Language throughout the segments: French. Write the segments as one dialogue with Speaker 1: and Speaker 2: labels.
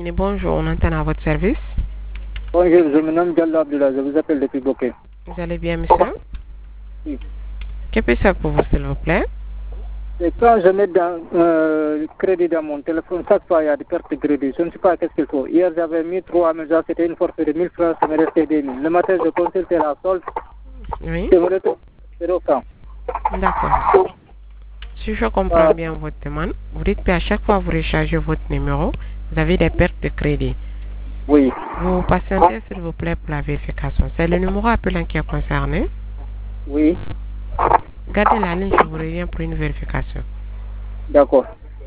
Speaker 1: Bonjour, on entend à votre service.
Speaker 2: Bonjour, je me nomme Diallo Abdullah, je vous appelle depuis Bokeh.
Speaker 1: Vous allez bien, monsieur?
Speaker 2: Oui.
Speaker 1: Que puis-je faire pour vous, s'il vous plaît?
Speaker 2: Et quand je mets crédit dans mon téléphone, chaque fois il y a des pertes de crédit. Je ne sais pas qu'est-ce qu'il faut. Hier, j'avais mis 3 mais c'était une forfait de 1000 francs, ça me restait 2000. Le matin, je consultais la solde,
Speaker 1: Oui.
Speaker 2: je me retrouve 0 francs.
Speaker 1: D'accord. Si je comprends bien votre demande, vous dites qu'à chaque fois que vous rechargez votre numéro, vous avez des pertes de crédit.
Speaker 2: Oui.
Speaker 1: Vous patientez, s'il vous plaît, pour la vérification. C'est le numéro appelant qui est concerné.
Speaker 2: Oui.
Speaker 1: Gardez la ligne, je vous reviens pour une vérification.
Speaker 2: D'accord.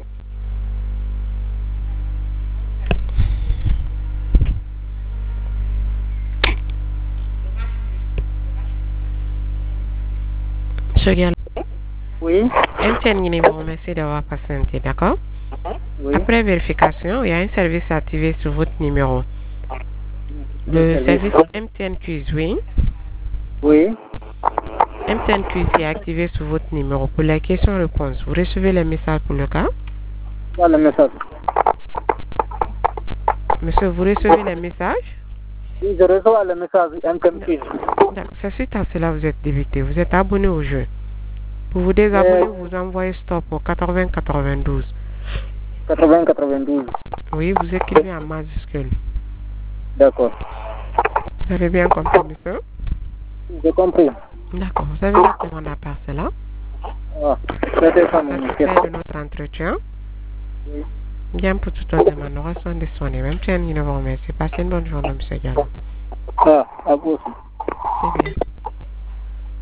Speaker 1: Monsieur Gallo.
Speaker 2: Oui.
Speaker 1: MTN numéro, merci d'avoir patienté, d'accord?
Speaker 2: Oui.
Speaker 1: Après vérification, il y a un service activé sur votre numéro. Le service MTN Quiz, oui.
Speaker 2: Oui.
Speaker 1: MTN Quiz est activé sur votre numéro pour les questions-réponses. Vous recevez les messages pour le cas?
Speaker 2: Voilà le message.
Speaker 1: Monsieur, vous recevez les messages?
Speaker 2: Oui, je reçois le message MTN.
Speaker 1: C'est suite à cela que vous êtes débité. Vous êtes abonné au jeu. Pour vous désabonner, vous envoyez stop au 80-92.
Speaker 2: 80-92.
Speaker 1: Oui, vous écrivez en majuscule.
Speaker 2: D'accord.
Speaker 1: Vous avez bien compris, monsieur?
Speaker 2: J'ai compris.
Speaker 1: D'accord. Vous avez la commande à part cela?
Speaker 2: Ah, c'était ça mon
Speaker 1: Satisfait de notre entretien?
Speaker 2: Oui.
Speaker 1: Bien, pour toute autre demande, nous restons disponibles. Même si nous vous remercie. Passez une bonne journée, monsieur Gallo.
Speaker 2: Ah, à vous aussi.
Speaker 1: C'est bien.